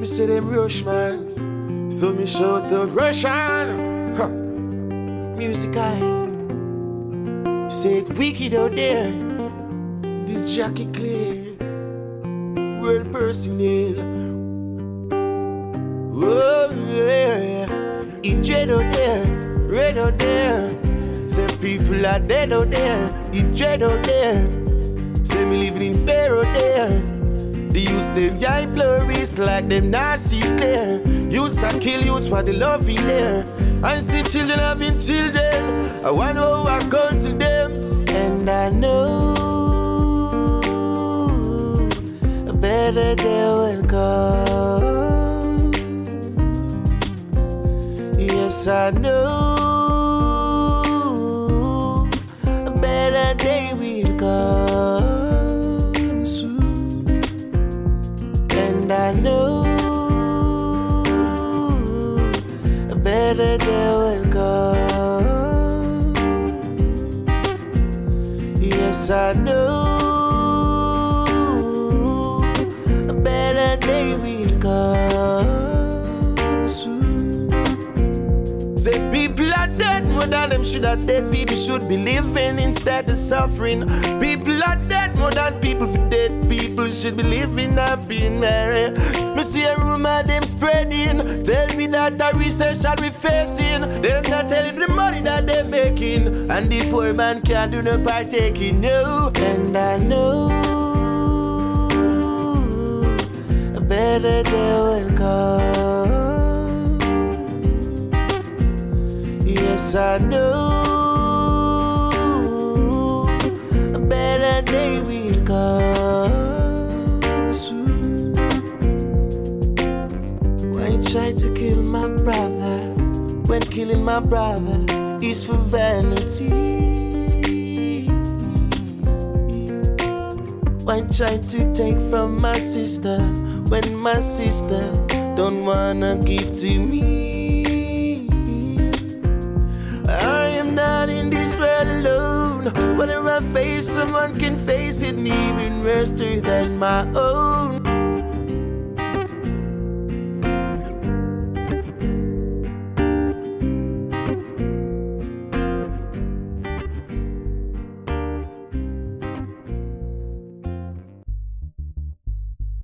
Me say them rush, man. So me shout out Russian. Huh. Music I say it wicked out there. This Jackie Clear, world personnel. Oh yeah, it dread out there, red out there. Say people are dead out there, it dread out there. Say me living in fear out there. The youths them guy blurries like them not see clear. Youths are kill youths for the love in there. And see children having children. I wonder how I come to them. And I know a better day will come. Yes, I know a better day will come soon. And I know a better day will come. Yes, I know a better day will come soon. Say people are dead, more than them should have dead. People should be living instead of suffering. People are dead, more than people for dead. People should be living happy and merry. Me see a rumor them spreading. Tell me that the recession we facing. They're not telling the money that they're making. And the poor man can't do no partaking, no. And I know a better day will come. Yes, I know a better day will come soon. Why you try to kill my brother when killing my brother is for vanity? Why you try to take from my sister when my sister don't wanna give to me? I am not in this world alone. Whatever I face, someone can face it, even worse than my own.